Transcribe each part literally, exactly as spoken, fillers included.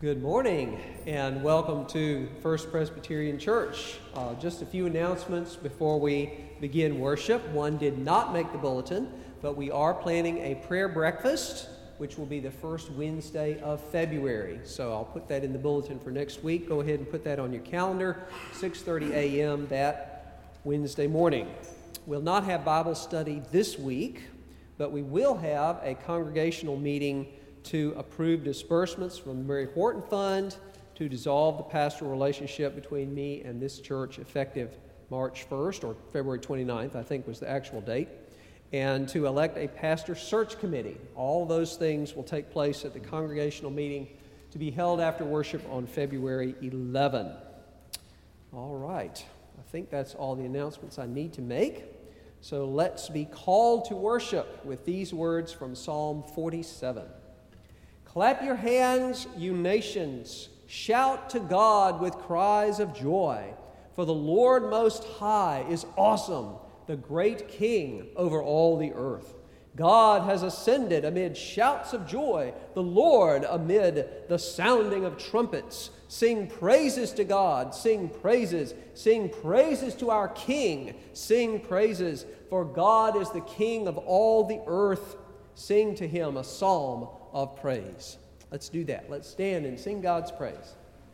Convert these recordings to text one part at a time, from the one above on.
Good morning and welcome to First Presbyterian Church. Uh, just a few announcements before we begin worship. One did not make the bulletin, but we are planning a prayer breakfast, which will be the first Wednesday of February. So I'll put that in the bulletin for next week. Go ahead and put that on your calendar, six thirty a.m. that Wednesday morning. We'll not have Bible study this week, but we will have a congregational meeting to approve disbursements from the Mary Horton Fund, to dissolve the pastoral relationship between me and this church effective March first, or February twenty-ninth, I think was the actual date, and to elect a pastor search committee. All those things will take place at the congregational meeting to be held after worship on February eleventh. All right, I think that's all the announcements I need to make. So let's be called to worship with these words from Psalm forty-seven. Clap your hands, you nations. Shout to God with cries of joy. For the Lord Most High is awesome, the great King over all the earth. God has ascended amid shouts of joy, the Lord amid the sounding of trumpets. Sing praises to God, sing praises, sing praises to our King, sing praises, for God is the King of all the earth. Sing to him a psalm of praise. Let's do that. Let's stand and sing God's praise.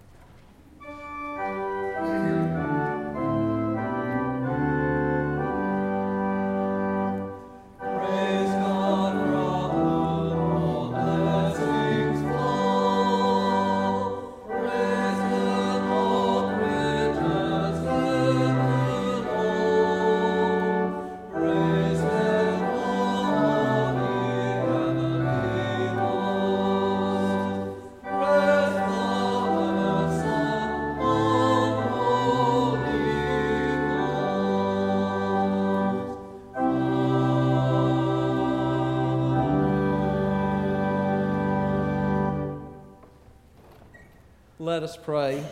Let us pray.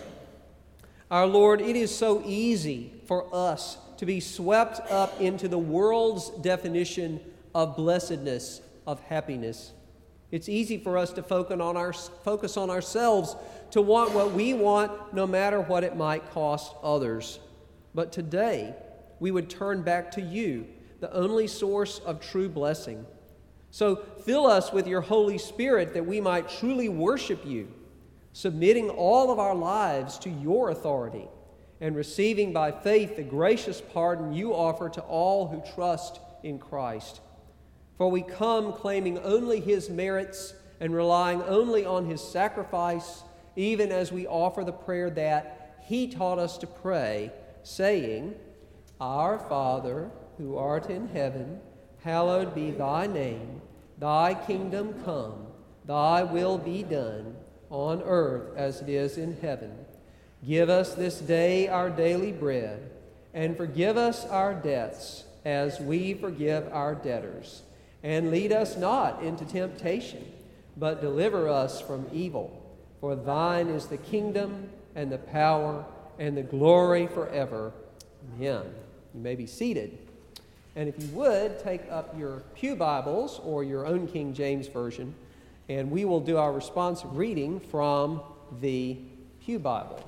Our Lord, it is so easy for us to be swept up into the world's definition of blessedness, of happiness. It's easy for us to focus on, our, focus on ourselves, to want what we want, no matter what it might cost others. But today, we would turn back to you, the only source of true blessing. So fill us with your Holy Spirit that we might truly worship you, submitting all of our lives to your authority and receiving by faith the gracious pardon you offer to all who trust in Christ. For we come claiming only his merits and relying only on his sacrifice, even as we offer the prayer that he taught us to pray, saying, Our Father, who art in heaven, hallowed be thy name. Thy kingdom come, thy will be done, on earth as it is in heaven. Give us this day our daily bread, and forgive us our debts as we forgive our debtors. And lead us not into temptation, but deliver us from evil. For thine is the kingdom, and the power, and the glory forever. Amen. You may be seated. And if you would, take up your pew Bibles or your own King James Version, and we will do our responsive reading from the Pew Bible.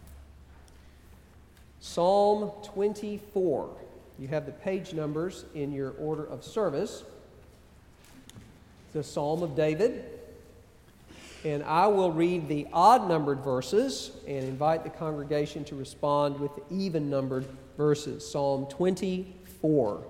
Psalm twenty-four. You have the page numbers in your order of service. The Psalm of David. And I will read the odd-numbered verses and invite the congregation to respond with the even-numbered verses. Psalm twenty-four.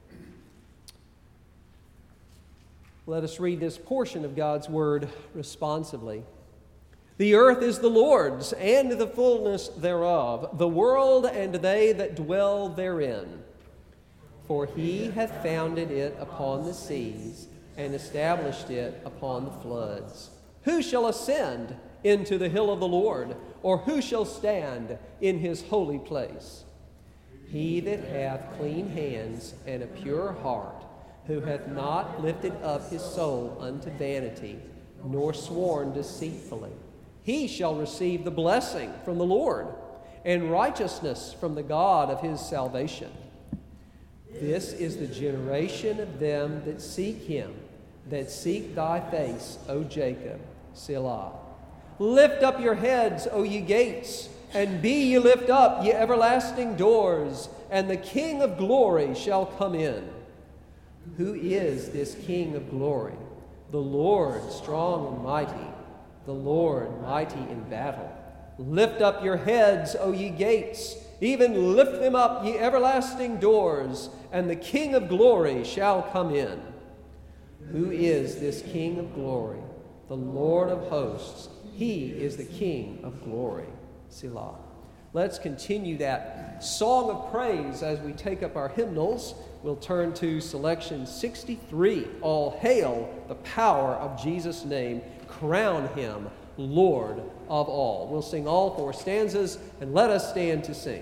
Let us read this portion of God's Word responsively. The earth is the Lord's, and the fullness thereof, the world and they that dwell therein. For he hath founded it upon the seas, and established it upon the floods. Who shall ascend into the hill of the Lord, or who shall stand in his holy place? He that hath clean hands and a pure heart, who hath not lifted up his soul unto vanity, nor sworn deceitfully. He shall receive the blessing from the Lord, and righteousness from the God of his salvation. This is the generation of them that seek him, that seek thy face, O Jacob, Selah. Lift up your heads, O ye gates, and be ye lift up, ye everlasting doors, and the King of glory shall come in. Who is this King of glory? The Lord strong and mighty, the Lord mighty in battle. Lift up your heads, O ye gates, even lift them up, ye everlasting doors, and the King of glory shall come in. Who is this King of glory? The Lord of hosts. He is the King of glory. Selah. Let's continue that song of praise as we take up our hymnals. We'll turn to selection sixty-three. All hail the power of Jesus' name. Crown him Lord of all. We'll sing all four stanzas, and let us stand to sing.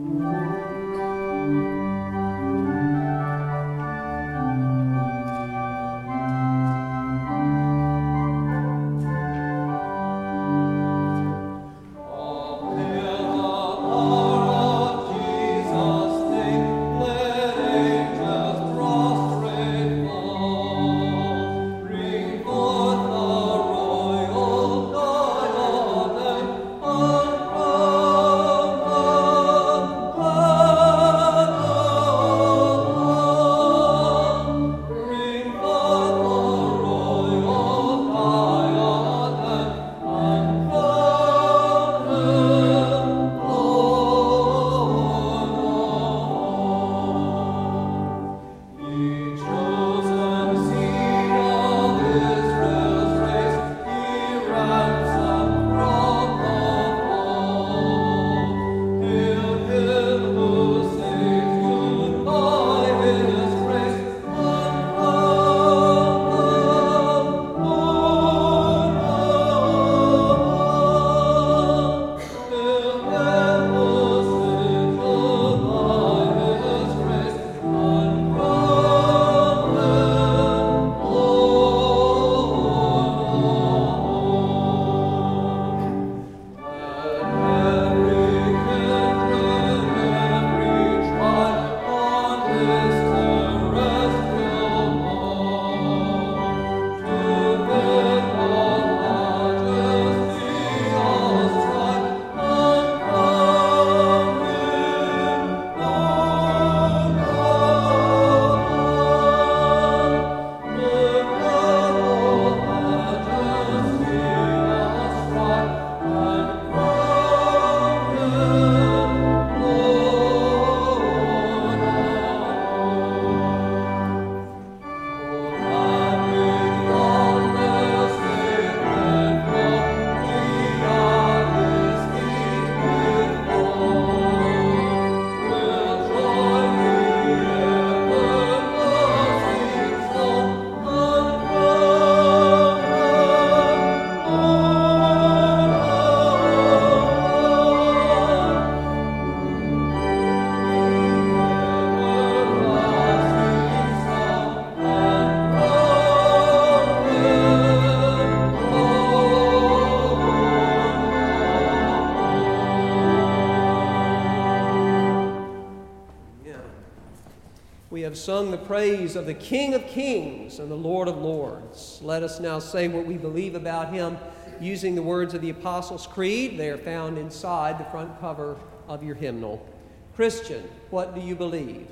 Sung the praise of the King of Kings and the Lord of Lords. Let us now say what we believe about him using the words of the Apostles' Creed. They are found inside the front cover of your hymnal. Christian, what do you believe?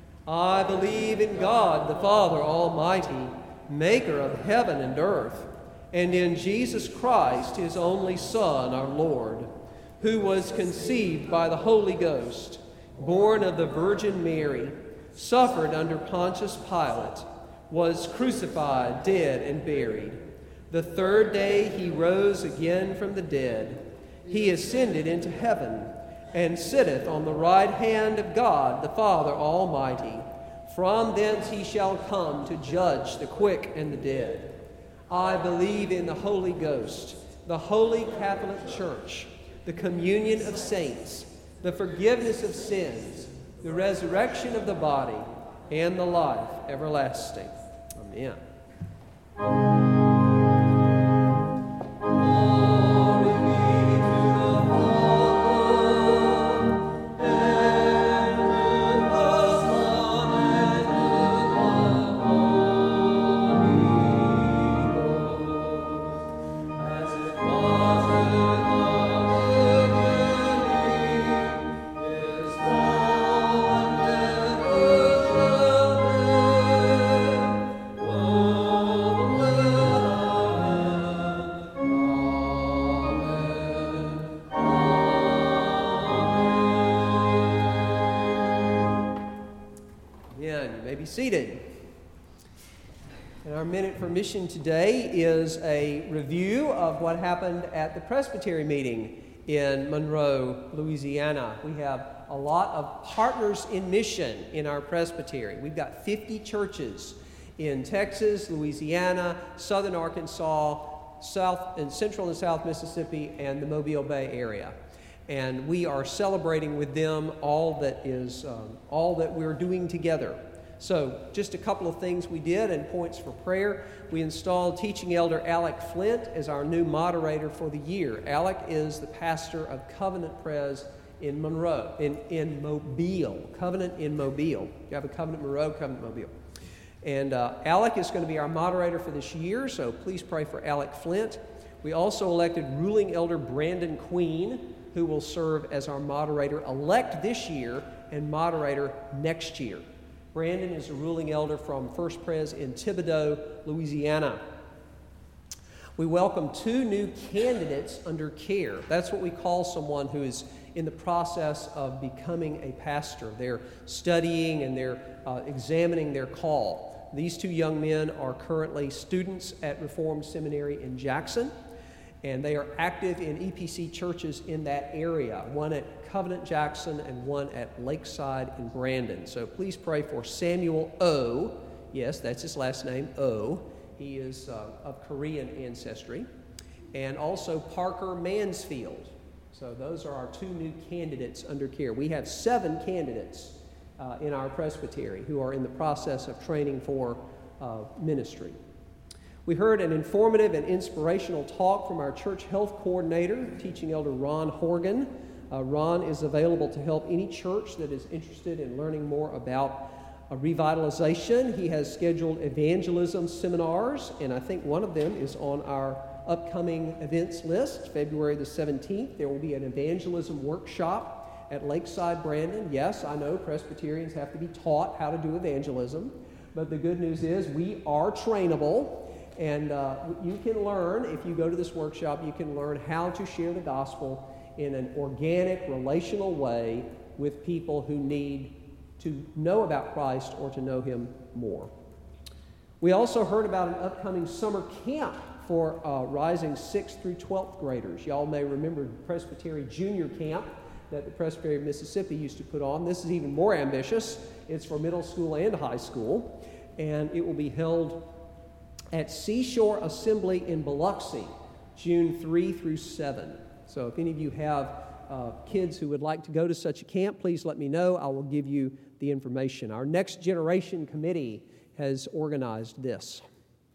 I believe in God, the Father Almighty, maker of heaven and earth, and in Jesus Christ, his only Son, our Lord, who was conceived by the Holy Ghost, born of the Virgin Mary, suffered under Pontius Pilate, was crucified, dead, and buried. The third day he rose again from the dead. He ascended into heaven, and sitteth on the right hand of God the Father Almighty. From thence he shall come to judge the quick and the dead. I believe in the Holy Ghost, the holy Catholic Church, the communion of saints, the forgiveness of sins, the resurrection of the body, and the life everlasting. Amen. As it was may be seated. And our Minute for Mission today is a review of what happened at the Presbytery meeting in Monroe, Louisiana. We have a lot of partners in mission in our presbytery. We've got fifty churches in Texas, Louisiana, southern Arkansas, south and central and south Mississippi, and the Mobile Bay area. And we are celebrating with them all that is um, all that we're doing together. So just a couple of things we did and points for prayer. We installed teaching elder Alec Flint as our new moderator for the year. Alec is the pastor of Covenant Pres in Monroe, in, in Mobile. Covenant in Mobile. You have a Covenant Monroe, Covenant Mobile. And uh, Alec is going to be our moderator for this year, so please pray for Alec Flint. We also elected ruling elder Brandon Queen, who will serve as our moderator-elect this year and moderator next year. Brandon is a ruling elder from First Pres in Thibodaux, Louisiana. We welcome two new candidates under care. That's what we call someone who is in the process of becoming a pastor. They're studying and they're uh, examining their call. These two young men are currently students at Reformed Seminary in Jackson, and they are active in E P C churches in that area, one at Covenant Jackson and one at Lakeside in Brandon. So please pray for Samuel O. Yes, that's his last name, O. He is uh, of Korean ancestry. And also Parker Mansfield. So those are our two new candidates under care. We have seven candidates uh, in our presbytery who are in the process of training for uh, ministry. We heard an informative and inspirational talk from our church health coordinator, teaching elder Ron Horgan. Uh, Ron is available to help any church that is interested in learning more about uh, revitalization. He has scheduled evangelism seminars, and I think one of them is on our upcoming events list, February the seventeenth. There will be an evangelism workshop at Lakeside Brandon. Yes, I know Presbyterians have to be taught how to do evangelism, but the good news is we are trainable, and uh, you can learn, if you go to this workshop, you can learn how to share the gospel in an organic, relational way with people who need to know about Christ or to know Him more. We also heard about an upcoming summer camp for uh, rising sixth through twelfth graders. Y'all may remember the Presbytery Junior Camp that the Presbytery of Mississippi used to put on. This is even more ambitious. It's for middle school and high school, and it will be held at Seashore Assembly in Biloxi, June third through seventh. So if any of you have uh, kids who would like to go to such a camp, please let me know. I will give you the information. Our Next Generation Committee has organized this.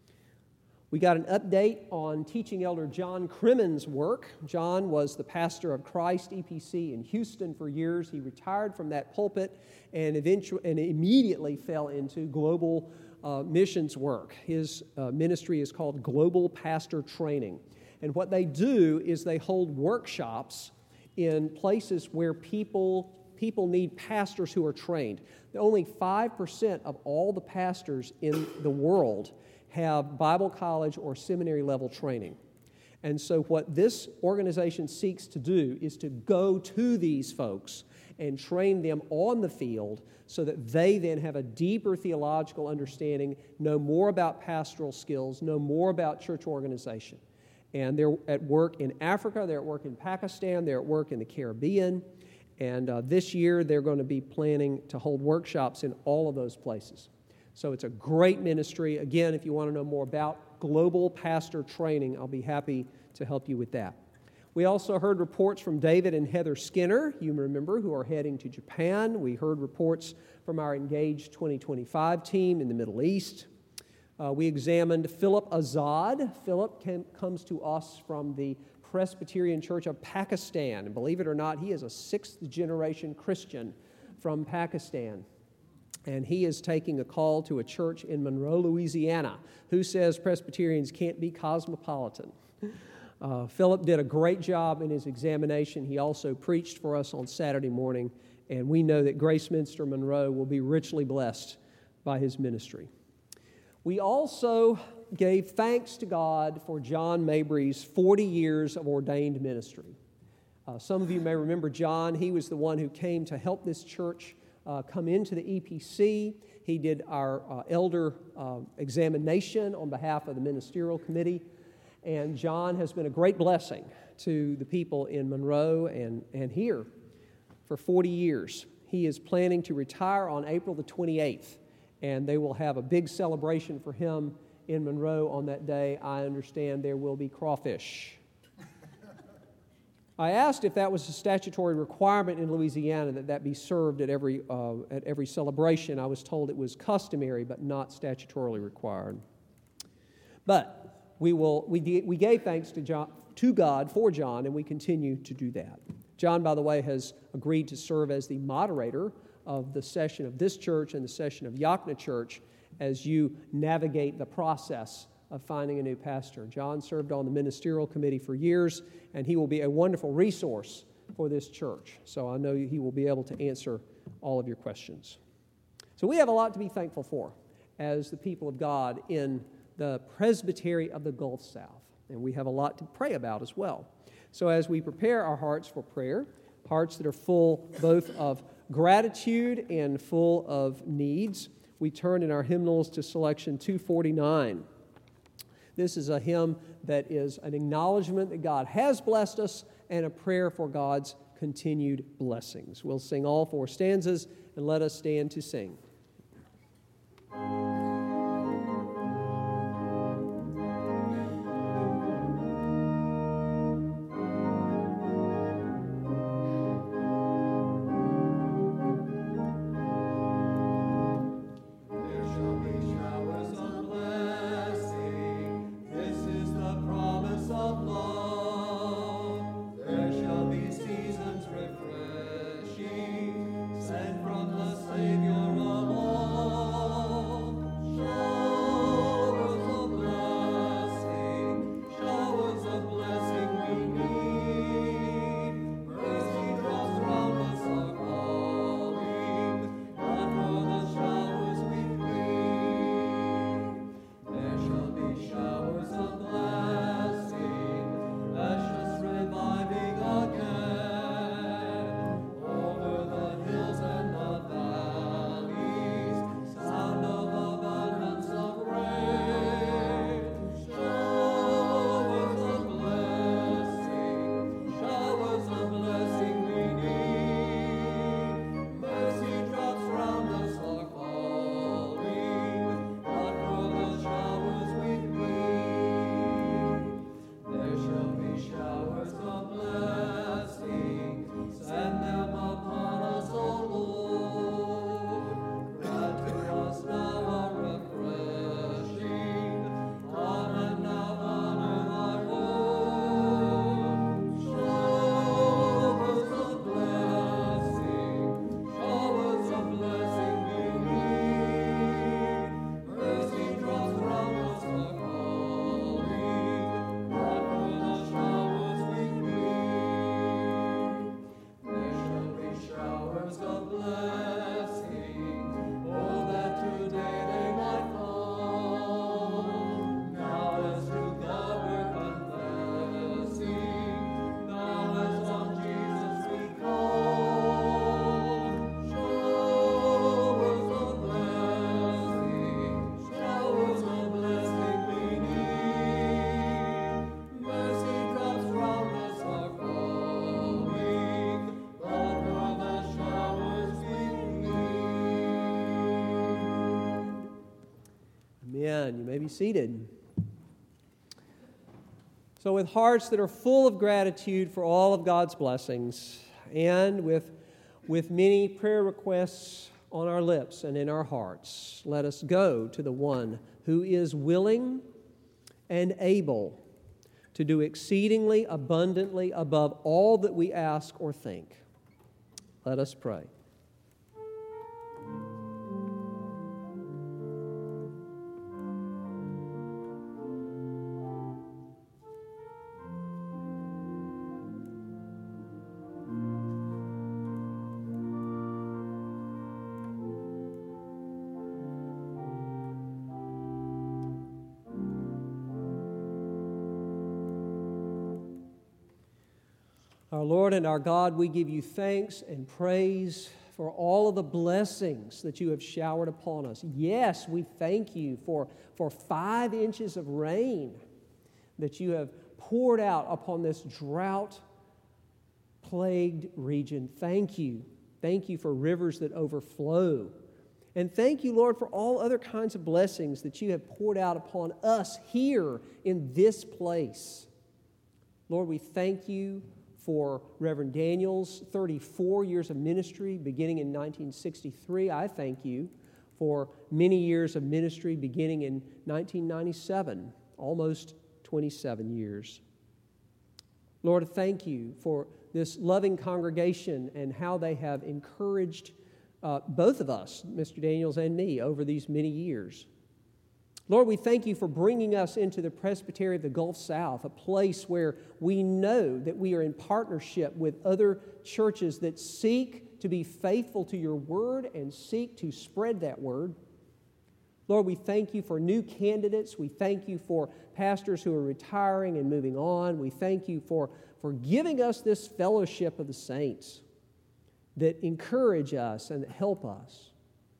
We got an update on teaching elder John Crimmon's work. John was the pastor of Christ E P C in Houston for years. He retired from that pulpit and eventually and immediately fell into global uh, missions work. His uh, ministry is called Global Pastor Training. And what they do is they hold workshops in places where people, people need pastors who are trained. Only five percent of all the pastors in the world have Bible college or seminary level training. And so what this organization seeks to do is to go to these folks and train them on the field so that they then have a deeper theological understanding, know more about pastoral skills, know more about church organization. And they're at work in Africa, they're at work in Pakistan, they're at work in the Caribbean. And uh, this year, they're going to be planning to hold workshops in all of those places. So it's a great ministry. Again, if you want to know more about global pastor training, I'll be happy to help you with that. We also heard reports from David and Heather Skinner, you remember, who are heading to Japan. We heard reports from our Engage twenty twenty-five team in the Middle East. Uh, we examined Philip Azad. Philip came, comes to us from the Presbyterian Church of Pakistan. And believe it or not, he is a sixth-generation Christian from Pakistan. And he is taking a call to a church in Monroe, Louisiana. Who says Presbyterians can't be cosmopolitan? Uh, Philip did a great job in his examination. He also preached for us on Saturday morning. And we know that Grace Minster Monroe will be richly blessed by his ministry. We also gave thanks to God for John Mabry's forty years of ordained ministry. Uh, some of you may remember John. He was the one who came to help this church uh, come into the E P C. He did our uh, elder uh, examination on behalf of the ministerial committee. And John has been a great blessing to the people in Monroe and, and here for forty years. He is planning to retire on April the twenty-eighth, and they will have a big celebration for him in Monroe on that day. I understand there will be crawfish. I asked if that was a statutory requirement in Louisiana that that be served at every uh, at every celebration. I was told it was customary but not statutorily required. But we will we de- we gave thanks to John, to God for John, and we continue to do that. John, by the way, has agreed to serve as the moderator of the session of this church and the session of Yakna Church as you navigate the process of finding a new pastor. John served on the ministerial committee for years, and he will be a wonderful resource for this church. So I know he will be able to answer all of your questions. So we have a lot to be thankful for as the people of God in the Presbytery of the Gulf South, and we have a lot to pray about as well. So as we prepare our hearts for prayer, hearts that are full both of gratitude and full of needs, we turn in our hymnals to selection two forty-nine. This is a hymn that is an acknowledgement that God has blessed us and a prayer for God's continued blessings. We'll sing all four stanzas, and let us stand to sing. Amen. You may be seated. So with hearts that are full of gratitude for all of God's blessings, and with, with many prayer requests on our lips and in our hearts, let us go to the one who is willing and able to do exceedingly abundantly above all that we ask or think. Let us pray. Our Lord and our God, we give you thanks and praise for all of the blessings that you have showered upon us. Yes, we thank you for, for five inches of rain that you have poured out upon this drought-plagued region. Thank you. Thank you for rivers that overflow. And thank you, Lord, for all other kinds of blessings that you have poured out upon us here in this place. Lord, we thank you for Reverend Daniel's thirty-four years of ministry beginning in nineteen sixty-three. I thank you for many years of ministry beginning in nineteen ninety-seven, almost twenty-seven years. Lord, thank you for this loving congregation and how they have encouraged uh, both of us, Mister Daniels and me, over these many years. Lord, we thank you for bringing us into the Presbytery of the Gulf South, a place where we know that we are in partnership with other churches that seek to be faithful to your word and seek to spread that word. Lord, we thank you for new candidates. We thank you for pastors who are retiring and moving on. We thank you for, for giving us this fellowship of the saints that encourage us and that help us.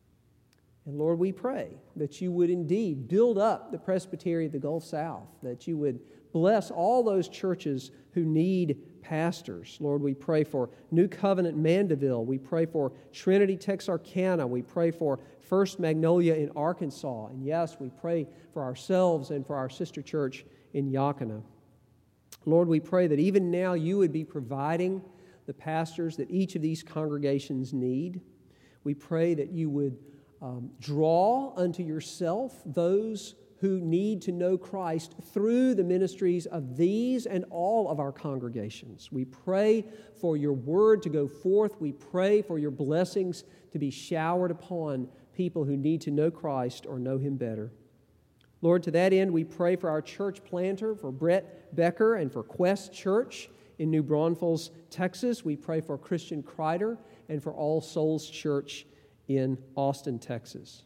And Lord, we pray that you would indeed build up the Presbytery of the Gulf South, that you would bless all those churches who need pastors. Lord, we pray for New Covenant Mandeville. We pray for Trinity Texarkana. We pray for First Magnolia in Arkansas. And yes, we pray for ourselves and for our sister church in Yakima. Lord, we pray that even now you would be providing the pastors that each of these congregations need. We pray that you would um, draw unto yourself those who need to know Christ through the ministries of these and all of our congregations. We pray for your word to go forth. We pray for your blessings to be showered upon people who need to know Christ or know him better. Lord, to that end, we pray for our church planter, for Brett Becker, and for Quest Church in New Braunfels, Texas. We pray for Christian Kreider and for All Souls Church in Austin, Texas.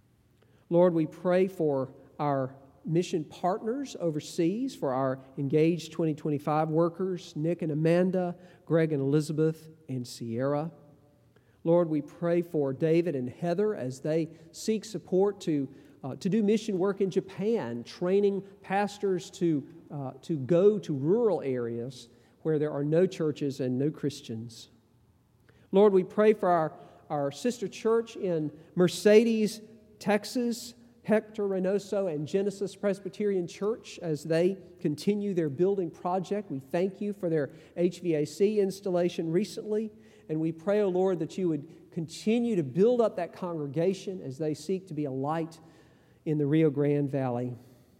Lord, we pray for our mission partners overseas, for our Engage twenty twenty-five workers, Nick and Amanda, Greg and Elizabeth, and Sierra. Lord, we pray for David and Heather as they seek support to, uh, to do mission work in Japan, training pastors to, uh, to go to rural areas where there are no churches and no Christians. Lord, we pray for our, our sister church in Mercedes, Texas, Hector Reynoso and Genesis Presbyterian Church as they continue their building project. We thank you for their H V A C installation recently, and we pray, O Lord, that you would continue to build up that congregation as they seek to be a light in the Rio Grande Valley.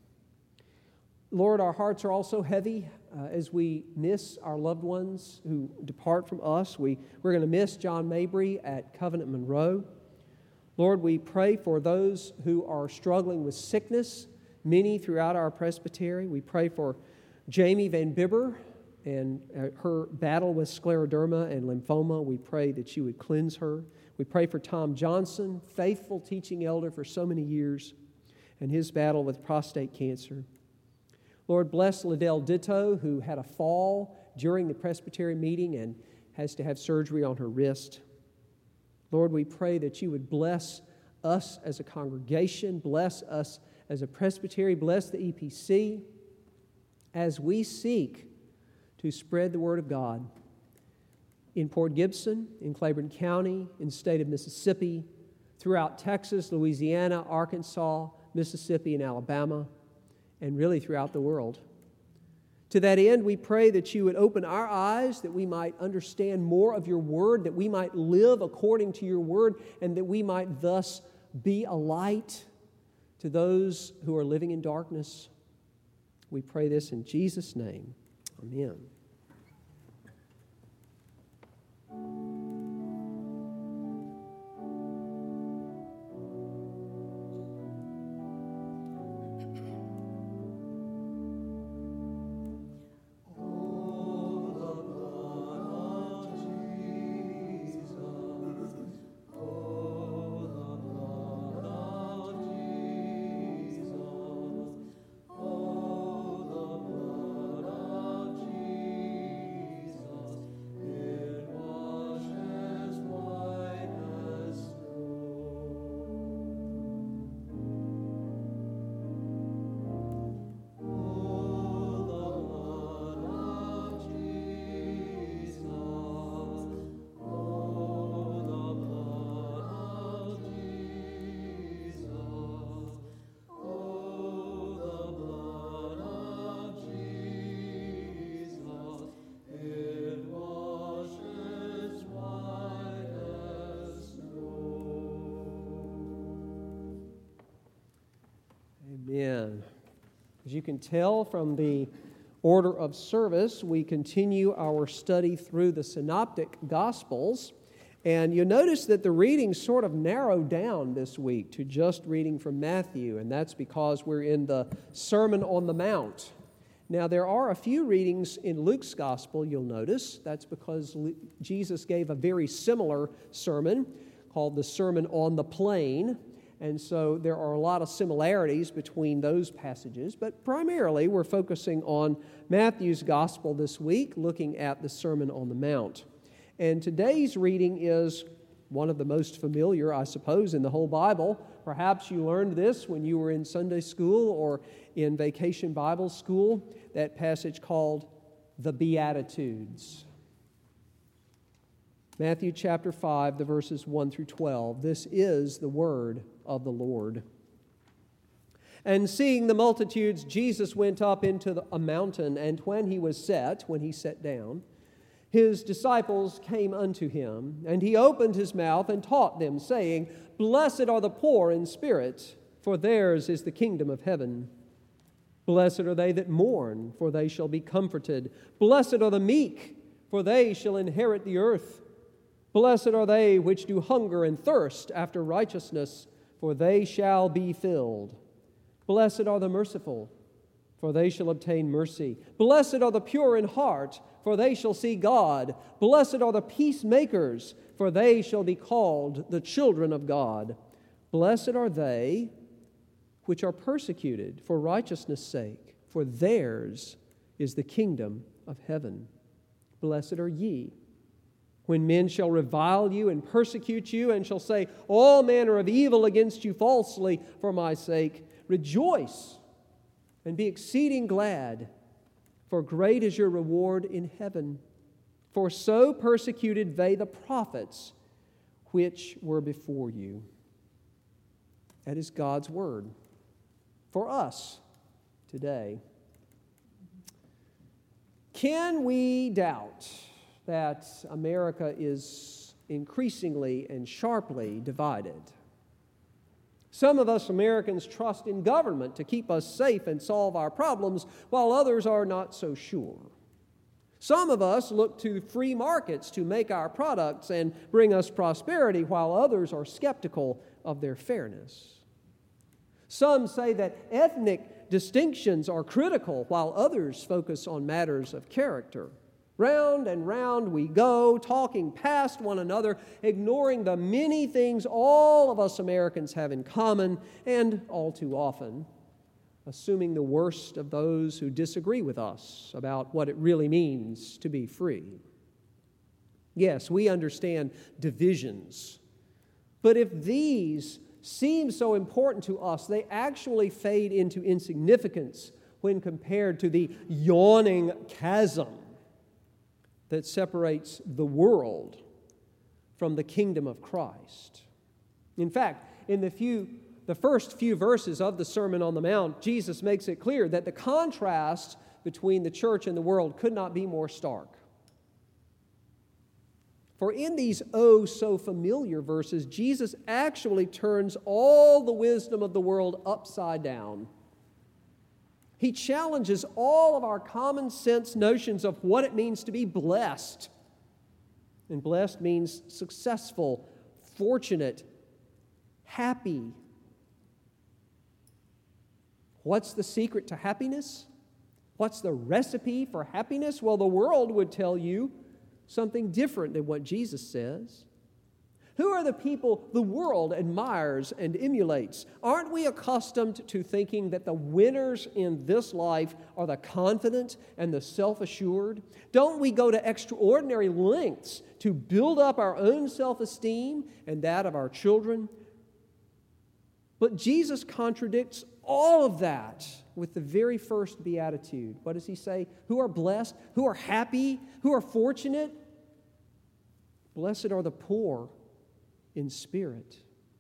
Lord, our hearts are also heavy uh, as we miss our loved ones who depart from us. We, we're going to miss John Mabry at Covenant Monroe. Lord, we pray for those who are struggling with sickness, many throughout our presbytery. We pray for Jamie Van Bibber and her battle with scleroderma and lymphoma. We pray that you would cleanse her. We pray for Tom Johnson, faithful teaching elder for so many years, and his battle with prostate cancer. Lord, bless Liddell Ditto, who had a fall during the presbytery meeting and has to have surgery on her wrist. Lord, we pray that you would bless us as a congregation, bless us as a presbytery, bless the E P C as we seek to spread the word of God in Port Gibson, in Claiborne County, in the state of Mississippi, throughout Texas, Louisiana, Arkansas, Mississippi, and Alabama, and really throughout the world. To that end, we pray that you would open our eyes, that we might understand more of your word, that we might live according to your word, and that we might thus be a light to those who are living in darkness. We pray this in Jesus' name. Amen. Oh, the blood of Jesus. As you can tell from the order of service, we continue our study through the Synoptic Gospels. And you'll notice that the readings sort of narrowed down this week to just reading from Matthew, and that's because we're in the Sermon on the Mount. Now, there are a few readings in Luke's Gospel, you'll notice. That's because Jesus gave a very similar sermon called the Sermon on the Plain. And so there are a lot of similarities between those passages, but primarily we're focusing on Matthew's Gospel this week, looking at the Sermon on the Mount. And today's reading is one of the most familiar, I suppose, in the whole Bible. Perhaps you learned this when you were in Sunday school or in Vacation Bible School, that passage called the Beatitudes. Matthew chapter five, the verses one through twelve. This is the word of the Lord. And seeing the multitudes, Jesus went up into the, a mountain, and when he was set, when he sat down, his disciples came unto him, and he opened his mouth and taught them, saying, Blessed are the poor in spirit, for theirs is the kingdom of heaven. Blessed are they that mourn, for they shall be comforted. Blessed are the meek, for they shall inherit the earth. Blessed are they which do hunger and thirst after righteousness, for they shall be filled. Blessed are the merciful, for they shall obtain mercy. Blessed are the pure in heart, for they shall see God. Blessed are the peacemakers, for they shall be called the children of God. Blessed are they which are persecuted for righteousness' sake, for theirs is the kingdom of heaven. Blessed are ye, when men shall revile you and persecute you, and shall say all manner of evil against you falsely for my sake. Rejoice and be exceeding glad, for great is your reward in heaven. For so persecuted they the prophets which were before you. That is God's word for us today. Can we doubt that America is increasingly and sharply divided? Some of us Americans trust in government to keep us safe and solve our problems, while others are not so sure. Some of us look to free markets to make our products and bring us prosperity, while others are skeptical of their fairness. Some say that ethnic distinctions are critical, while others focus on matters of character. Round and round we go, talking past one another, ignoring the many things all of us Americans have in common, and all too often, assuming the worst of those who disagree with us about what it really means to be free. Yes, we understand divisions, but if these seem so important to us, they actually fade into insignificance when compared to the yawning chasm that separates the world from the kingdom of Christ. In fact, in the few, the first few verses of the Sermon on the Mount, Jesus makes it clear that the contrast between the church and the world could not be more stark. For in these oh so familiar verses, Jesus actually turns all the wisdom of the world upside down. He challenges all of our common sense notions of what it means to be blessed. And blessed means successful, fortunate, happy. What's the secret to happiness? What's the recipe for happiness? Well, the world would tell you something different than what Jesus says. Who are the people the world admires and emulates? Aren't we accustomed to thinking that the winners in this life are the confident and the self-assured? Don't we go to extraordinary lengths to build up our own self-esteem and that of our children? But Jesus contradicts all of that with the very first beatitude. What does he say? Who are blessed? Who are happy? Who are fortunate? Blessed are the poor in spirit.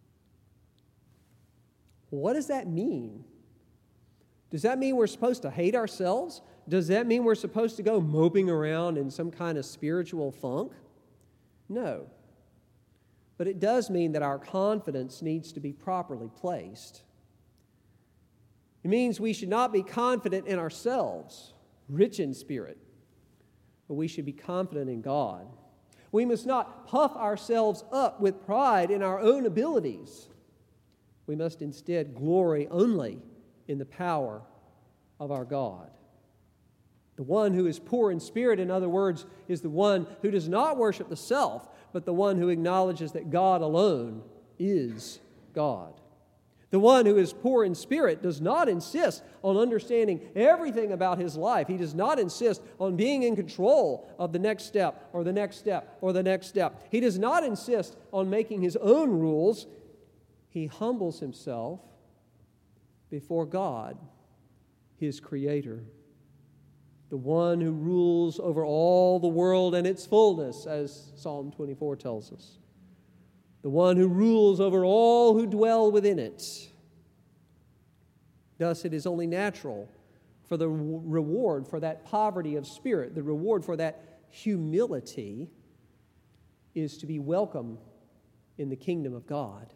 What does that mean? Does that mean we're supposed to hate ourselves? Does that mean we're supposed to go moping around in some kind of spiritual funk? No. But it does mean that our confidence needs to be properly placed. It means we should not be confident in ourselves, rich in spirit, but we should be confident in God. We must not puff ourselves up with pride in our own abilities. We must instead glory only in the power of our God. The one who is poor in spirit, in other words, is the one who does not worship the self, but the one who acknowledges that God alone is God. The one who is poor in spirit does not insist on understanding everything about his life. He does not insist on being in control of the next step or the next step or the next step. He does not insist on making his own rules. He humbles himself before God, his Creator, the one who rules over all the world and its fullness, as Psalm twenty-four tells us. The one who rules over all who dwell within it. Thus, it is only natural for the reward for that poverty of spirit, the reward for that humility, is to be welcome in the kingdom of God.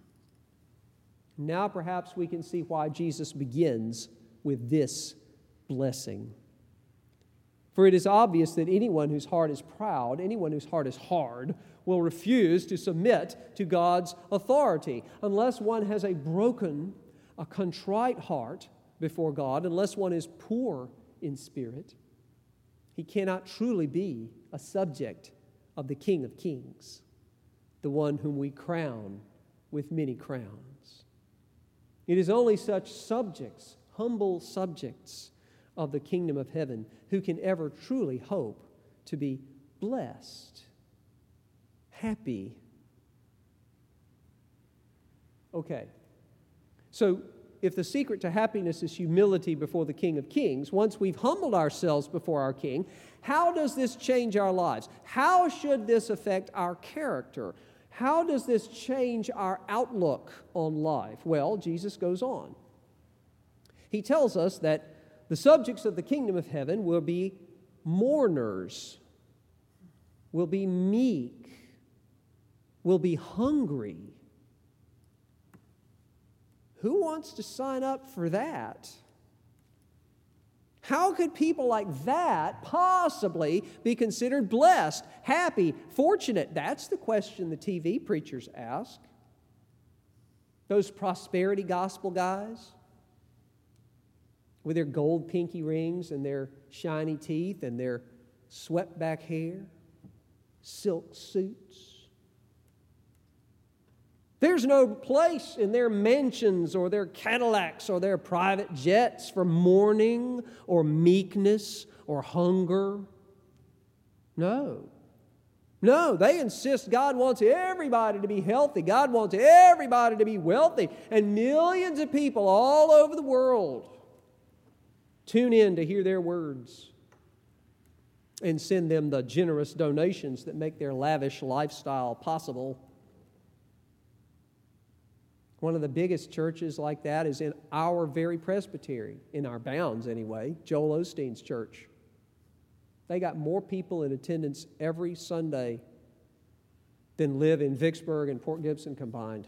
Now perhaps we can see why Jesus begins with this blessing. For it is obvious that anyone whose heart is proud, anyone whose heart is hard, will refuse to submit to God's authority. Unless one has a broken, a contrite heart before God, unless one is poor in spirit, he cannot truly be a subject of the King of Kings, the one whom we crown with many crowns. It is only such subjects, humble subjects of the kingdom of heaven, who can ever truly hope to be blessed, happy. Okay, so if the secret to happiness is humility before the King of Kings, once we've humbled ourselves before our King, how does this change our lives? How should this affect our character? How does this change our outlook on life? Well, Jesus goes on. He tells us that the subjects of the kingdom of heaven will be mourners, will be meek, will be hungry. Who wants to sign up for that? How could people like that possibly be considered blessed, happy, fortunate? That's the question the T V preachers ask. Those prosperity gospel guys with their gold pinky rings and their shiny teeth and their swept back hair, silk suits. There's no place in their mansions or their Cadillacs or their private jets for mourning or meekness or hunger. No. No, they insist God wants everybody to be healthy. God wants everybody to be wealthy. And millions of people all over the world tune in to hear their words and send them the generous donations that make their lavish lifestyle possible. One of the biggest churches like that is in our very presbytery, in our bounds anyway, Joel Osteen's church. They got more people in attendance every Sunday than live in Vicksburg and Port Gibson combined.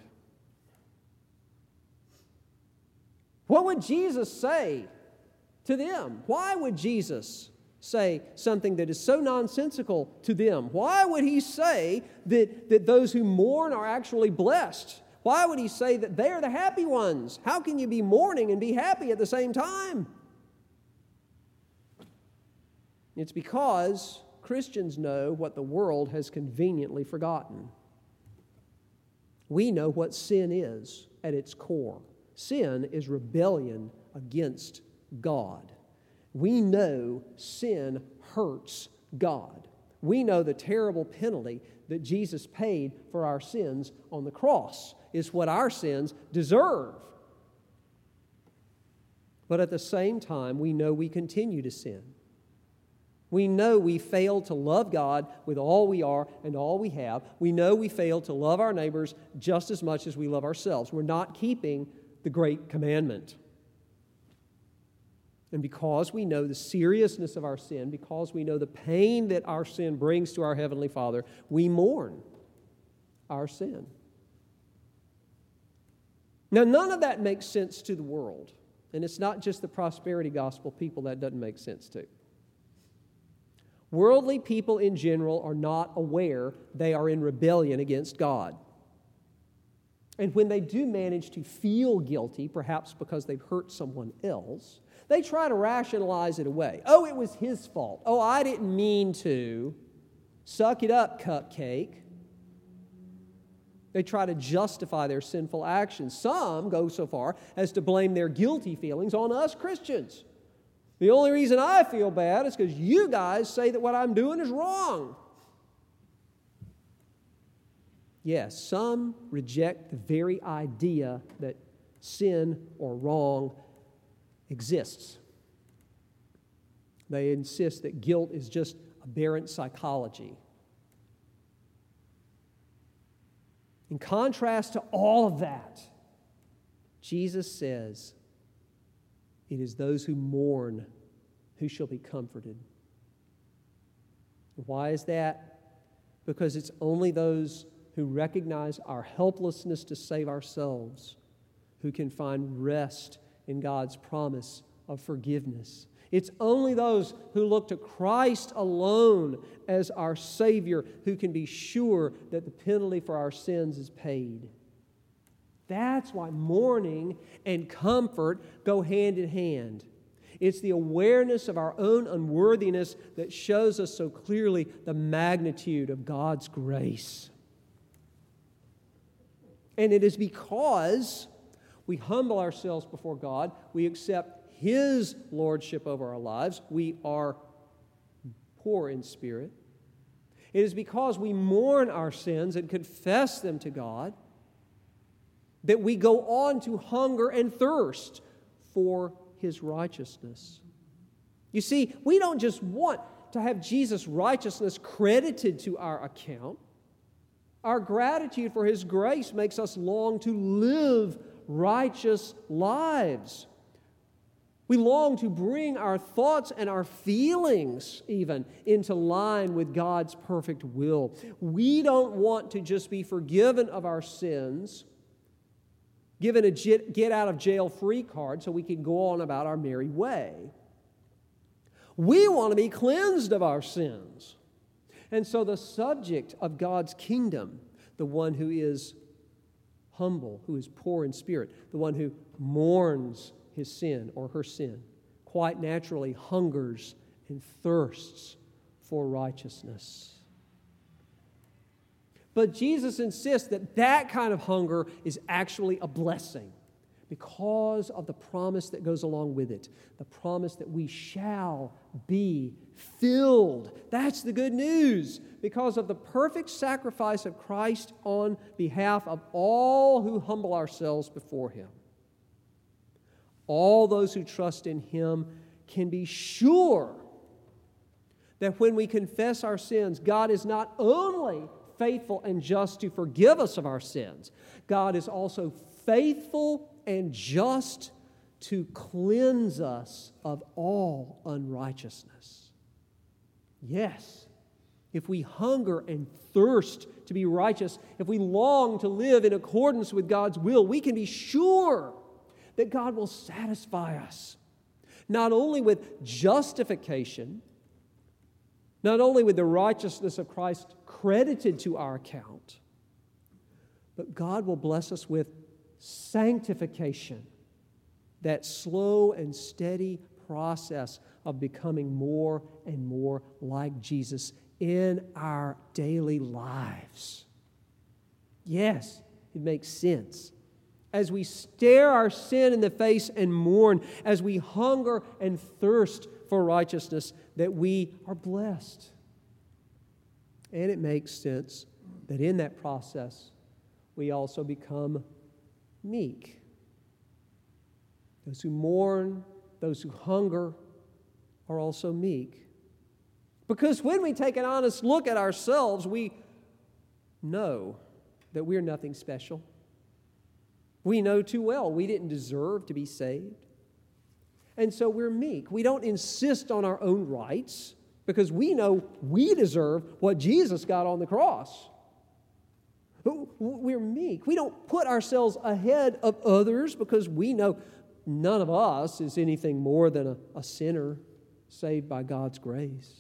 What would Jesus say to them? Why would Jesus say something that is so nonsensical to them? Why would he say that, that those who mourn are actually blessed? Why would he say that they are the happy ones? How can you be mourning and be happy at the same time? It's because Christians know what the world has conveniently forgotten. We know what sin is at its core. Sin is rebellion against God. We know sin hurts God. We know the terrible penalty that Jesus paid for our sins on the cross is what our sins deserve. But at the same time, we know we continue to sin. We know we fail to love God with all we are and all we have. We know we fail to love our neighbors just as much as we love ourselves. We're not keeping the great commandment. And because we know the seriousness of our sin, because we know the pain that our sin brings to our Heavenly Father, we mourn our sin. Now, none of that makes sense to the world. And it's not just the prosperity gospel people that doesn't make sense to. Worldly people in general are not aware they are in rebellion against God. And when they do manage to feel guilty, perhaps because they've hurt someone else, they try to rationalize it away. Oh, it was his fault. Oh, I didn't mean to. Suck it up, cupcake. They try to justify their sinful actions. Some go so far as to blame their guilty feelings on us Christians. The only reason I feel bad is because you guys say that what I'm doing is wrong. Yes, some reject the very idea that sin or wrong exists. They insist that guilt is just aberrant psychology. In contrast to all of that, Jesus says, it is those who mourn who shall be comforted. Why is that? Because it's only those who recognize our helplessness to save ourselves who can find rest in God's promise of forgiveness. It's only those who look to Christ alone as our Savior who can be sure that the penalty for our sins is paid. That's why mourning and comfort go hand in hand. It's the awareness of our own unworthiness that shows us so clearly the magnitude of God's grace. And it is because we humble ourselves before God, we accept His lordship over our lives, we are poor in spirit. It is because we mourn our sins and confess them to God that we go on to hunger and thirst for His righteousness. You see, we don't just want to have Jesus' righteousness credited to our account. Our gratitude for His grace makes us long to live righteous lives. We long to bring our thoughts and our feelings even into line with God's perfect will. We don't want to just be forgiven of our sins, given a get-out-of-jail-free card so we can go on about our merry way. We want to be cleansed of our sins. And so the subject of God's kingdom, the one who is humble, who is poor in spirit, the one who mourns his sin or her sin, quite naturally hungers and thirsts for righteousness. But Jesus insists that that kind of hunger is actually a blessing because of the promise that goes along with it, the promise that we shall be filled. That's the good news. Because of the perfect sacrifice of Christ on behalf of all who humble ourselves before Him. All those who trust in Him can be sure that when we confess our sins, God is not only faithful and just to forgive us of our sins, God is also faithful and just to cleanse us of all unrighteousness. Yes, if we hunger and thirst to be righteous, if we long to live in accordance with God's will, we can be sure that God will satisfy us, not only with justification, not only with the righteousness of Christ credited to our account, but God will bless us with sanctification, that slow and steady process of becoming more and more like Jesus in our daily lives. Yes, it makes sense. As we stare our sin in the face and mourn, as we hunger and thirst for righteousness, that we are blessed. And it makes sense that in that process, we also become meek. Those who mourn, those who hunger, are also meek. Because when we take an honest look at ourselves, we know that we're nothing special. We know too well we didn't deserve to be saved. And so we're meek. We don't insist on our own rights because we know we deserve what Jesus got on the cross. We're meek. We don't put ourselves ahead of others because we know none of us is anything more than a, a sinner saved by God's grace.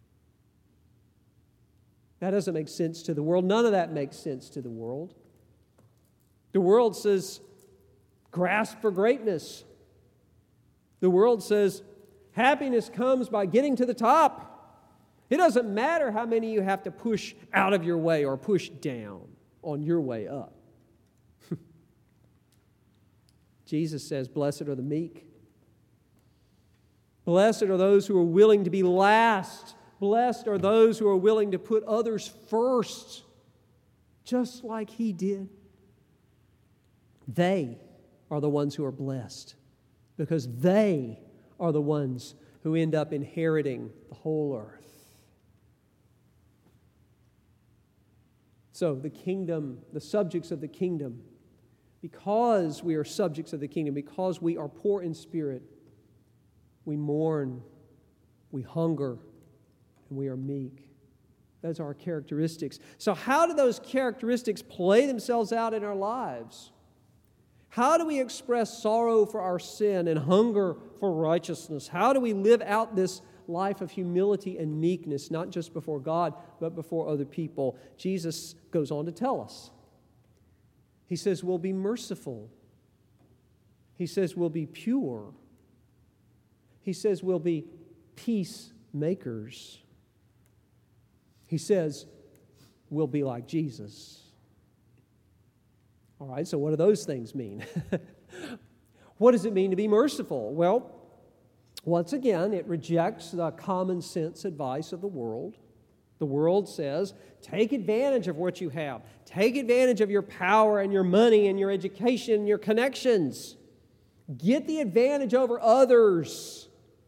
That doesn't make sense to the world. None of that makes sense to the world. The world says, grasp for greatness. The world says, happiness comes by getting to the top. It doesn't matter how many you have to push out of your way or push down on your way up. Jesus says, blessed are the meek. Blessed are those who are willing to be last. Blessed are those who are willing to put others first, just like He did. They are the ones who are blessed, because they are the ones who end up inheriting the whole earth. So the kingdom, the subjects of the kingdom, because we are subjects of the kingdom, because we are poor in spirit, we mourn, we hunger, and we are meek. Those are our characteristics. So how do those characteristics play themselves out in our lives? How do we express sorrow for our sin and hunger for righteousness? How do we live out this life of humility and meekness, not just before God, but before other people? Jesus goes on to tell us. He says we'll be merciful. He says we'll be pure. He says we'll be peacemakers. He says we'll be like Jesus. All right, so what do those things mean? What does it mean to be merciful? Well, once again, it rejects the common sense advice of the world. The world says, take advantage of what you have. Take advantage of your power and your money and your education and your connections. Get the advantage over others.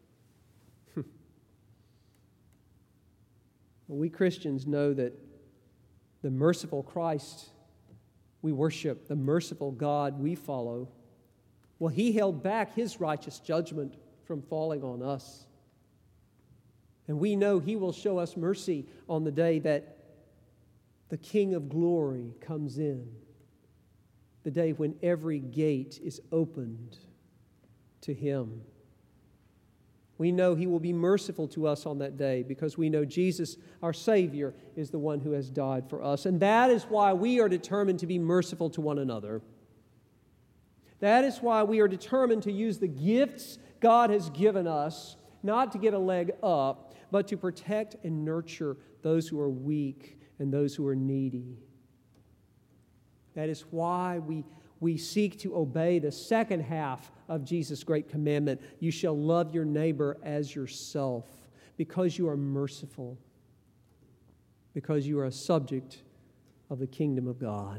We Christians know that the merciful Christ we worship, the merciful God we follow, well, He held back His righteous judgment from falling on us. And we know He will show us mercy on the day that the King of glory comes in, the day when every gate is opened to Him. We know He will be merciful to us on that day because we know Jesus, our Savior, is the one who has died for us. And that is why we are determined to be merciful to one another. That is why we are determined to use the gifts God has given us, not to get a leg up, but to protect and nurture those who are weak and those who are needy. That is why we We seek to obey the second half of Jesus' great commandment. You shall love your neighbor as yourself, because you are merciful, because you are a subject of the kingdom of God.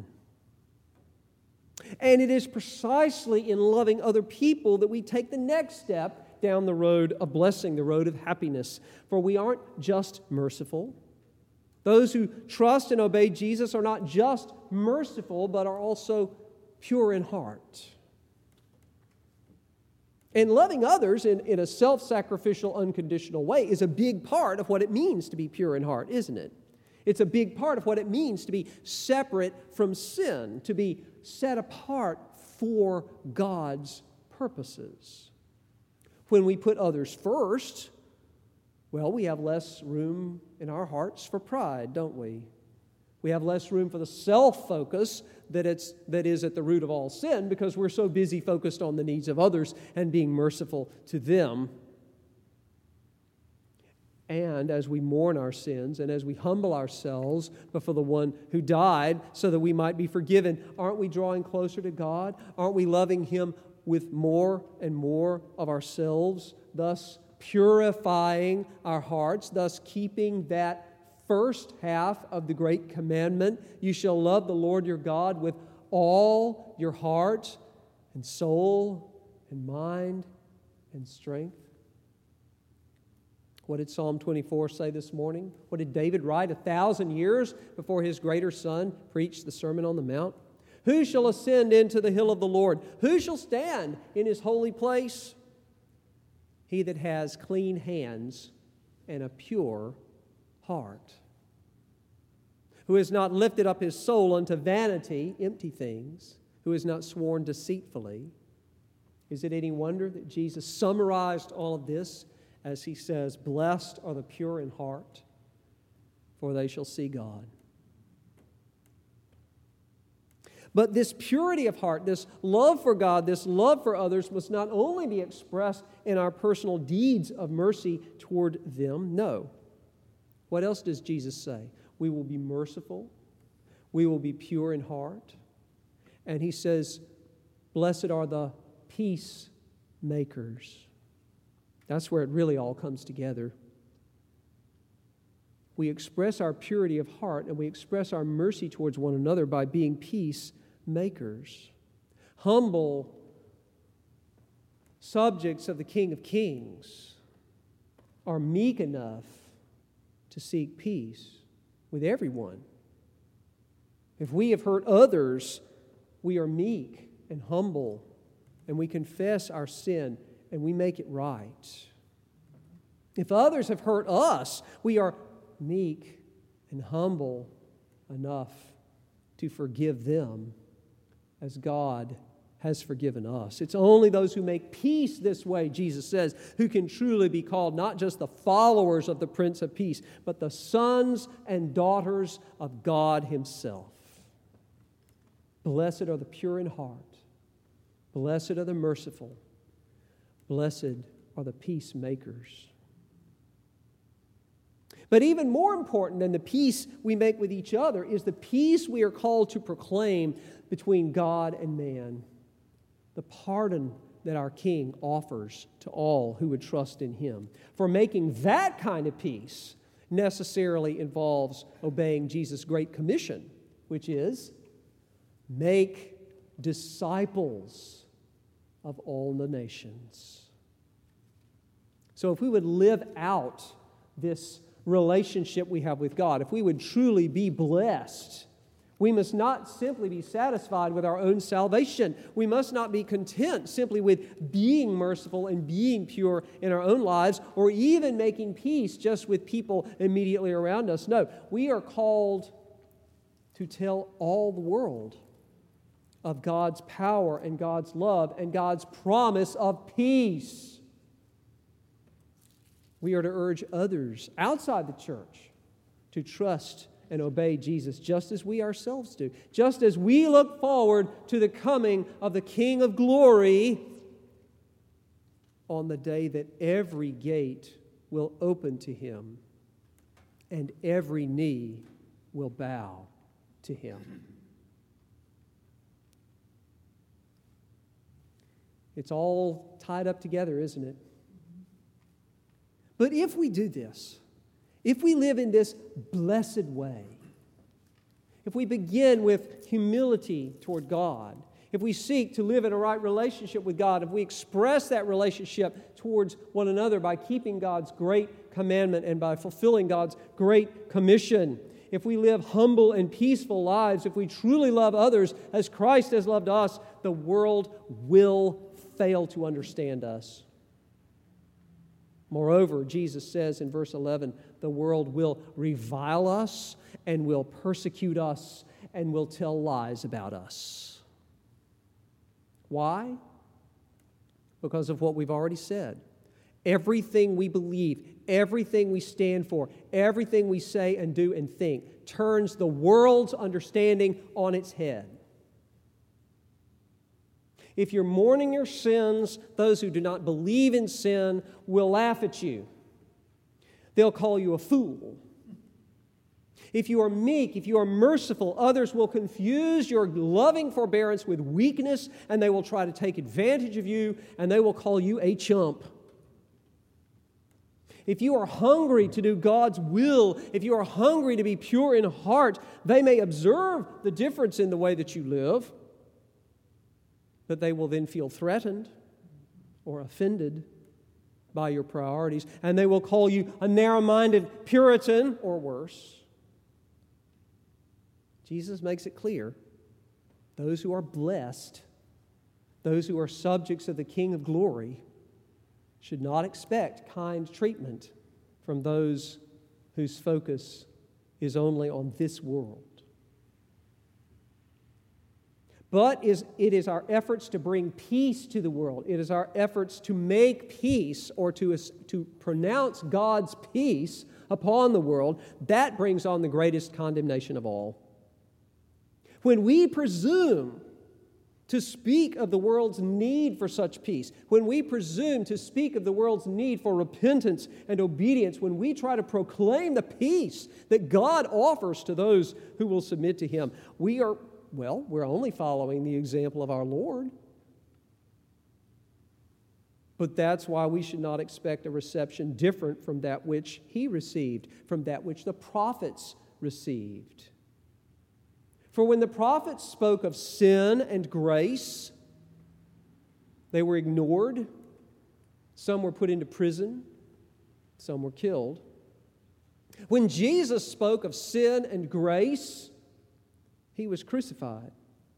And it is precisely in loving other people that we take the next step down the road of blessing, the road of happiness. For we aren't just merciful. Those who trust and obey Jesus are not just merciful, but are also pure in heart. And loving others in, in a self-sacrificial, unconditional way is a big part of what it means to be pure in heart, isn't it? It's a big part of what it means to be separate from sin, to be set apart for God's purposes. When we put others first, well, we have less room in our hearts for pride, don't we? We have less room for the self-focus that it's that is at the root of all sin, because we're so busy focused on the needs of others and being merciful to them. And as we mourn our sins and as we humble ourselves before the one who died so that we might be forgiven, aren't we drawing closer to God? Aren't we loving Him with more and more of ourselves, thus purifying our hearts, thus keeping that first half of the great commandment? You shall love the Lord your God with all your heart and soul and mind and strength. What did Psalm twenty-four say this morning? What did David write a thousand years before his greater son preached the Sermon on the Mount? Who shall ascend into the hill of the Lord? Who shall stand in His holy place? He that has clean hands and a pure heart, who has not lifted up his soul unto vanity, empty things, who has not sworn deceitfully, Is it any wonder that Jesus summarized all of this as he says, "Blessed are the pure in heart, for they shall see God." But this purity of heart, this love for God, this love for others must not only be expressed in our personal deeds of mercy toward them. No. What else does Jesus say? We will be merciful. We will be pure in heart. And he says, blessed are the peacemakers. That's where it really all comes together. We express our purity of heart and we express our mercy towards one another by being peacemakers. Humble subjects of the King of Kings are meek enough to seek peace with everyone. If we have hurt others, we are meek and humble, and we confess our sin and we make it right. If others have hurt us, we are meek and humble enough to forgive them as God has forgiven us. It's only those who make peace this way, Jesus says, who can truly be called not just the followers of the Prince of Peace, but the sons and daughters of God Himself. Blessed are the pure in heart. Blessed are the merciful. Blessed are the peacemakers. But even more important than the peace we make with each other is the peace we are called to proclaim between God and man. The pardon that our King offers to all who would trust in Him. For making that kind of peace necessarily involves obeying Jesus' great commission, which is, make disciples of all the nations. So if we would live out this relationship we have with God, if we would truly be blessed, we must not simply be satisfied with our own salvation. We must not be content simply with being merciful and being pure in our own lives, or even making peace just with people immediately around us. No, we are called to tell all the world of God's power and God's love and God's promise of peace. We are to urge others outside the church to trust and obey Jesus just as we ourselves do. Just as we look forward to the coming of the King of Glory on the day that every gate will open to Him and every knee will bow to Him. It's all tied up together, isn't it? But if we do this, if we live in this blessed way, if we begin with humility toward God, if we seek to live in a right relationship with God, if we express that relationship towards one another by keeping God's great commandment and by fulfilling God's great commission, if we live humble and peaceful lives, if we truly love others as Christ has loved us, the world will fail to understand us. Moreover, Jesus says in verse eleven, the world will revile us and will persecute us and will tell lies about us. Why? Because of what we've already said. Everything we believe, everything we stand for, everything we say and do and think turns the world's understanding on its head. If you're mourning your sins, those who do not believe in sin will laugh at you. They'll call you a fool. If you are meek, if you are merciful, others will confuse your loving forbearance with weakness, and they will try to take advantage of you, and they will call you a chump. If you are hungry to do God's will, if you are hungry to be pure in heart, they may observe the difference in the way that you live, but they will then feel threatened or offended by your priorities, and they will call you a narrow-minded Puritan or worse. Jesus makes it clear, those who are blessed, those who are subjects of the King of Glory, should not expect kind treatment from those whose focus is only on this world. but is, it is our efforts to bring peace to the world. It is our efforts to make peace or to, to pronounce God's peace upon the world that brings on the greatest condemnation of all. When we presume to speak of the world's need for such peace, when we presume to speak of the world's need for repentance and obedience, when we try to proclaim the peace that God offers to those who will submit to Him, we are, well, we're only following the example of our Lord. But that's why we should not expect a reception different from that which He received, from that which the prophets received. For when the prophets spoke of sin and grace, they were ignored. Some were put into prison. Some were killed. When Jesus spoke of sin and grace, He was crucified.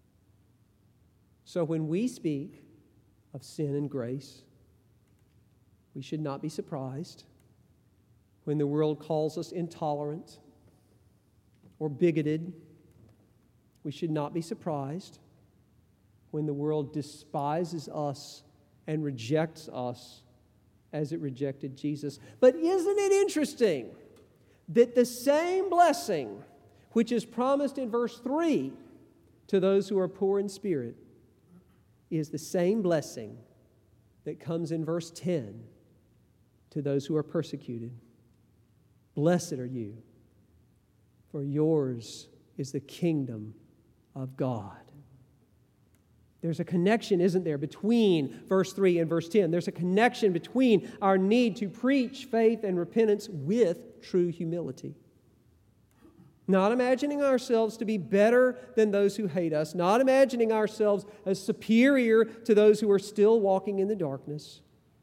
So when we speak of sin and grace, we should not be surprised when the world calls us intolerant or bigoted. We should not be surprised when the world despises us and rejects us as it rejected Jesus. But isn't it interesting that the same blessing which is promised in verse three to those who are poor in spirit is the same blessing that comes in verse ten to those who are persecuted? Blessed are you, for yours is the kingdom of God. There's a connection, isn't there, between verse three and verse ten. There's a connection between our need to preach faith and repentance with true humility. Not imagining ourselves to be better than those who hate us, not imagining ourselves as superior to those who are still walking in the darkness.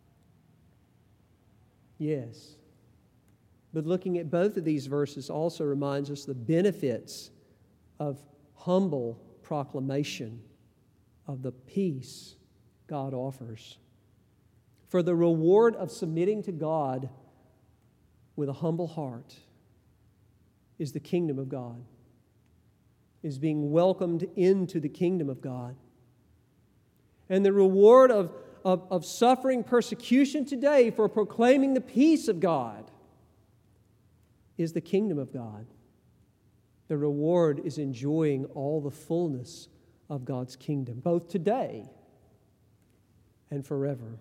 Yes, but looking at both of these verses also reminds us the benefits of humble proclamation of the peace God offers. For the reward of submitting to God with a humble heart is the kingdom of God, is being welcomed into the kingdom of God. And the reward of, of, of suffering persecution today for proclaiming the peace of God is the kingdom of God. The reward is enjoying all the fullness of God's kingdom, both today and forever.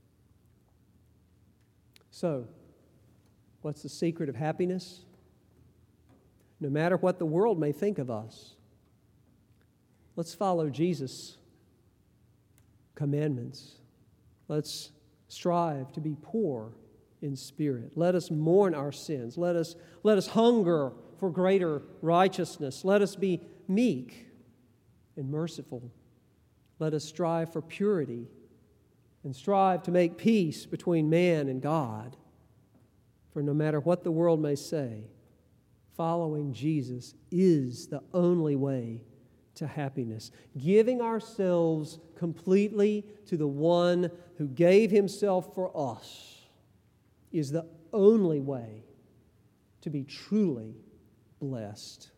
So, what's the secret of happiness? No matter what the world may think of us, let's follow Jesus' commandments. Let's strive to be poor in spirit. Let us mourn our sins. Let us, let us hunger for greater righteousness. Let us be meek and merciful. Let us strive for purity and strive to make peace between man and God. For no matter what the world may say, following Jesus is the only way to happiness. Giving ourselves completely to the one who gave Himself for us is the only way to be truly blessed.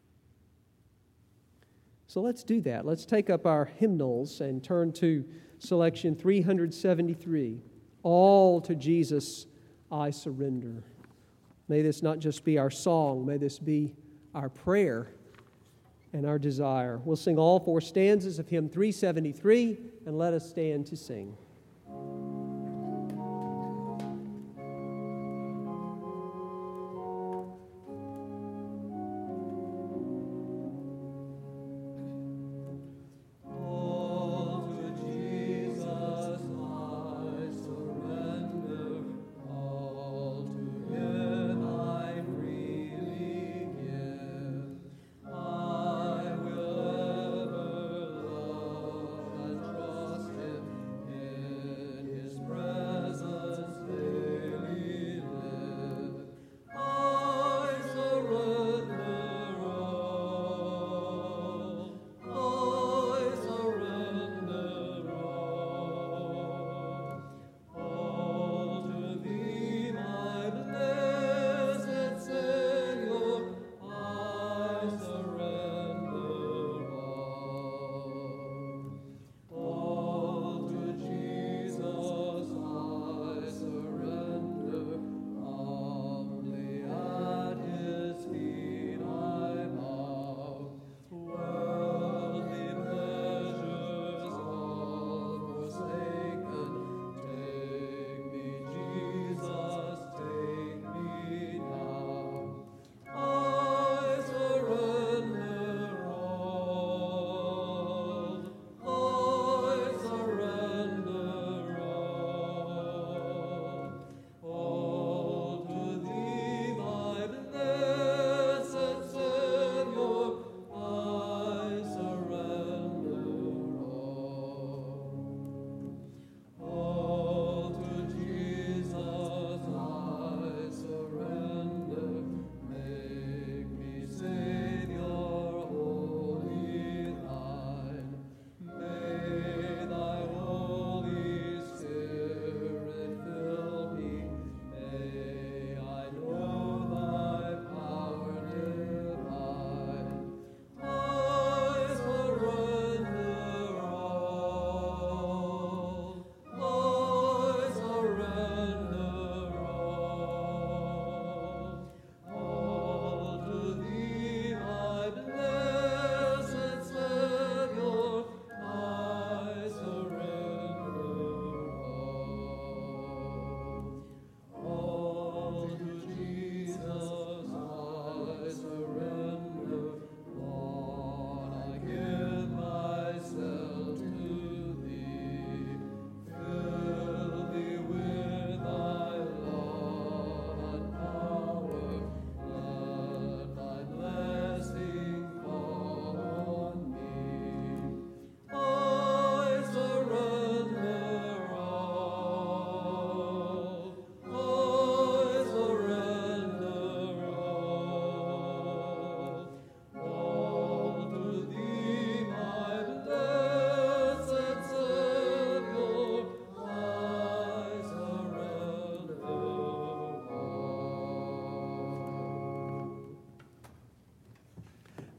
So let's do that. Let's take up our hymnals and turn to selection three seventy-three. All to Jesus I surrender. May this not just be our song, may this be our prayer and our desire. We'll sing all four stanzas of hymn three seventy-three, and let us stand to sing. Trust Him in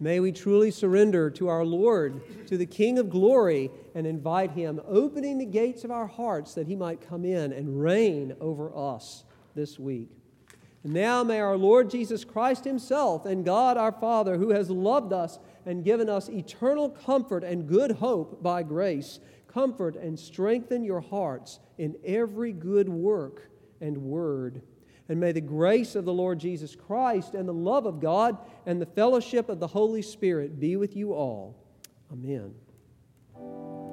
May we truly surrender to our Lord, to the King of glory, and invite Him, opening the gates of our hearts that He might come in and reign over us this week. And now may our Lord Jesus Christ Himself and God our Father, who has loved us and given us eternal comfort and good hope by grace, comfort and strengthen your hearts in every good work and word. And may the grace of the Lord Jesus Christ and the love of God and the fellowship of the Holy Spirit be with you all. Amen.